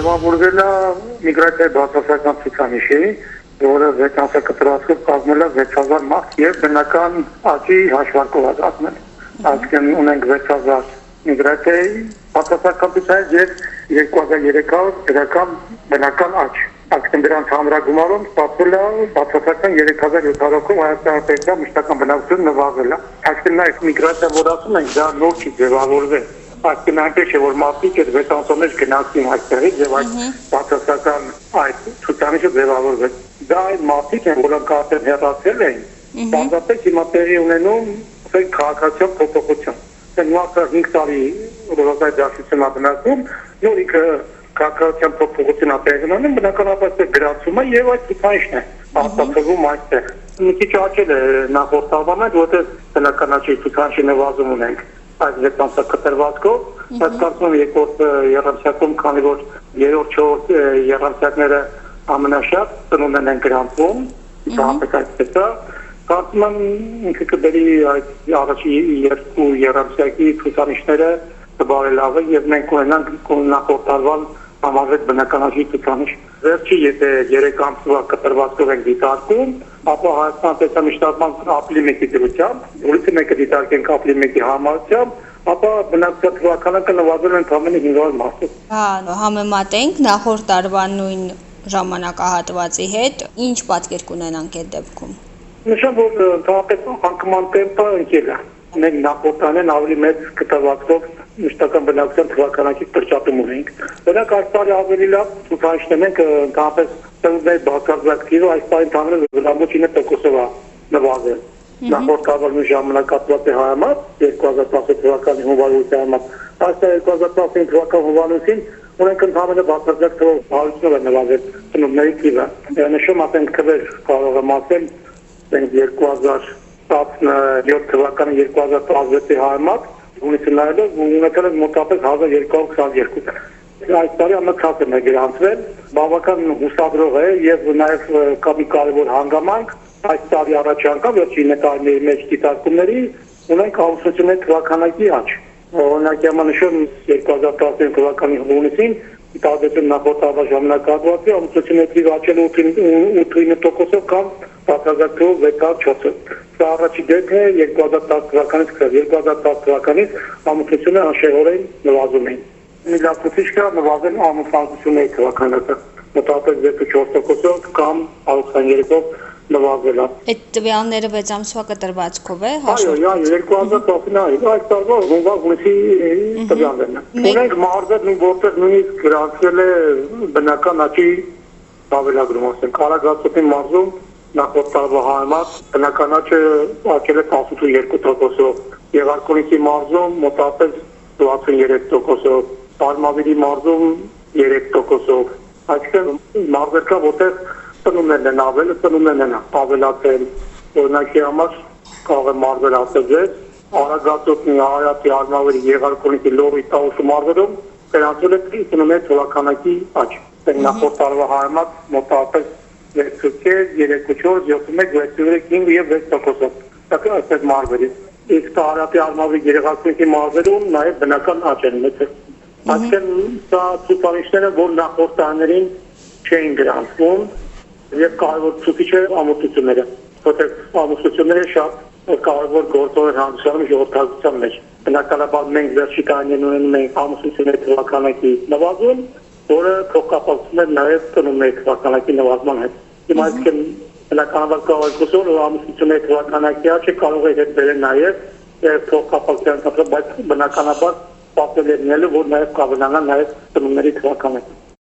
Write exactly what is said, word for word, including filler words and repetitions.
ձևավորվել է միգրացիայի բացասական ցուցանիշի, որը վեց ամսյա կտրվածքով կազմել է վեց հազար մարդ եւ բնական աճի հաշվարկով ազատվել։ Այսինքն ունենք վեց հազար միգրացիայի բացասական ցուցանիշ եւ երկու հազար երեք հարյուր դրական բնական աճ։ Այսինքն դրանց համարագումարում ստացվել է բացասական երեք հազար յոթ հարյուրով Հայաստանի պետական մշտական բնակչություն նվազել է։ Այսինքն այդ միգրացիա, որ ասում ենք, դա նոր չի ձևավորվել։ Այսինքն այնպես է, որ մարդիկ այդ վեց ամսոնից գնացին այստեղից եւ այդ բացասական այդ ցուցանիշը ձևավորվել։ Դա այդ մարդիկ են, որոնք արդեն հեռացել են, բացապես հիմա տեղի ունենում քաղաքացիական փոփոխություն։ Նույնիսկ հինգ տարի ռոզայ դաշնությունն բնակվում, նոր ինքը քաղաքացիական փոփոխությունն տեղի ունենում, բնականաբար այդ գրացումը եւ այդ ցուցանիշն է արտադրվում այստեղ։ Մի քիչ աճել է նախորդ տարվա մեջ, որտեղ բնականաչի ցուցանիշի նվազում ունենք այդ վեց ամսյա կտրվածքով, բայց կարծում եմ երկրորդ եռամսյակում, քանի որ երրորդ չորրորդ եռամսյակները ամենաշատ ծնունդն են գրանցվում, դրանց այդպես է, կարծում եմ ինքը կբերի այդ առաջի երկու եռամսյակի ցուցանիշները կբարելավեն եւ մենք ունենանք նախորդ տարվան համարվեց բնականաչի ցուցանիշ։ Վերջի եթե երեք ամսվա կտրվածքով ենք դիտարկում, ապա Հայաստան պետական մշտական ապրիլի մեկի դրությամբ, որից մեկը դիտարկենք ապրիլի մեկի համարությամբ, ապա բնակչության թվականը կնվազել ընդամենը հինգ հարյուր մարդու։ Հա, համեմատենք նախորդ տարվա նույն ժամանակահատվածի հետ, ինչ պատկեր կունենանք այդ դեպքում։ Նշան, որ ընդհանրապես անկման տեմպը ընկել է։ Մենք նախորդ տարին ավելի մեծ կտրվածքով մշտական բնակչության թվականակի կրճատում ունենք։ Օրինակ այս տարի ավելի լավ ցուցանիշներ ենք ընդհանրապես ծնունդների բացարձակտիվը այս տարի ընդհանրապես ամբողջ ինը տոկոսով է նվազել։ Նախորդ տարվա ժամանակահատվածի համեմատ երկու հազար տասը թվականի հունվարի համեմատ այս տարի երկու հազար տասնինը թվականի հունվարին ունենք ընդհանրապես բացարձակտիվ հարյուրով է նվազել ծնունդների թիվը։ Նշում ասենք քվեր կարող եմ ասել երկու հազար տասնյոթ թվականի երկու հազար տասնվեցի համեմատ ունեցել նայելով ունեցել են մոտավորապես հազար երկու հարյուր քսաներկու։ Այս տարի ամենացածն է գրանցվել, բավական հուսադրող է եւ նաեւ կա մի կարևոր հանգամանք, այս տարի առաջի անգամ վերջին տարիների մեջ դիտարկումների ունենք ամուսնությունների թվականակի աճ։ Օրինակ նշում երկու հազար տասնինը թվականի հունիսին տարբերություն նախորդ տարվա ժամանակահատվածի ամուսնությունների թիվը աճել ութ տոկոսով կամ բացարձակտիվով վեց հազար չորս հարյուր։ Սա առաջի դեպքն է երկու հազար տասը թվականից քրեվ երկու հազար տասը թվականից ամուսնությունը անշեղորեն նվազում էին։ Մի լավ ցուցիչ կա նվազել ամուսնությունների թվականակը մոտավորապես վեց չորս տոկոսով կամ ութսուներկով նվազել է։ Այդ տվյալները վեց ամսվա կտրվածքով է հաշվարկված։ Այո, այո, երկու հազար տասնինը այս տարվա հունվար հունիսի տվյալներն են։ Ունենք մարզեր, որտեղ նույնիսկ գրանցվել է բնական աճի ավելագրում, ասենք Արագածոտնի մարզում նախորդ տարվա համեմատ բնական աճը աճել է տասնութ տոկոսով, Եղարքունիքի մարզում մոտավորապես տասներեք տոկոսով, Արմավիրի մարզում երեք տոկոսով։ Այսինքն մարզեր կա, որտեղ ծնունդներն են ավել, ծնունդներն են ավելացել։ Օրինակի համար կարող է մարզեր ասել ձեզ, Արագածոտնի, Արարատի, Արմավիրի, Եղարքունիքի, Լոռի, Տավուշի մարզերում գրանցվել է թվականակի թվականակի աճ։ Նախորդ տարվա համեմատ մոտավորապես երեք չորս յոթ մեկ հինգ եւ վեց տոկոսով։ Դա այստեղ մարզերի։ Իսկ Արարատի, Արմավիրի, Եղարքունիքի մարզերում նաեւ բնական աճ են մեծ։ Այսինքն սա ցուցանիշները, որ նախորդ տարիներին չէին գրանցվում եւ կարևոր ցուցիչ է ամուսնությունները, որտեղ ամուսնությունները շատ կարևոր գործոն են հանդիսանում ժողովրդական մեջ։ Բնականաբար մենք վերջի տարիներին ունենում ենք ամուսնությունների թվականակի նվազում, որը փոխկապակցում է նաեւ ծնունդների թվականակի նվազման հետ։ Հիմա այսինքն բնականաբար կարող է խոսել, որ ամուսնությունների թվականակի աճը կարող է հետ բերել նաեւ փոխկապակցության, բայց բնականաբար պատկերներն էլ որ նաեւ կավելանան նաեւ ծնունդների թվականակը։